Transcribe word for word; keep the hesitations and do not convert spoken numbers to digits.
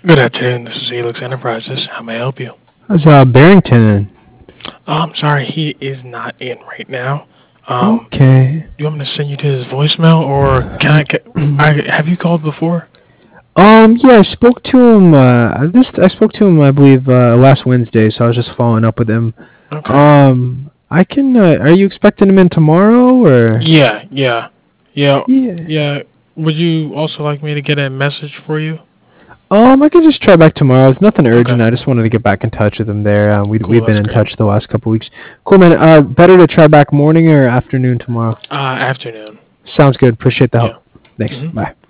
Good afternoon. This is Helix Enterprises. How may I help you? How's uh, Barrington in? Oh, I'm sorry, he is not in right now. Um, Okay. you want me to send you to his voicemail, or can I? Can, I have you called before? Um, yeah, I spoke to him. Uh, I just I spoke to him, I believe, uh, last Wednesday. So I was just following up with him. Okay. Um, I can. Uh, are you expecting him in tomorrow or? Yeah, yeah, yeah, Yeah. yeah. Would you also like me to get a message for you? Um, I could just try back tomorrow. It's nothing Okay. urgent. I just wanted to get back in touch with him there. Uh, we Cool. we've been That's in great. touch the last couple weeks. Cool, man. Uh, better to try back morning or afternoon tomorrow. Uh, afternoon. Sounds good. Appreciate the Yeah. help. Thanks. Mhm. Bye.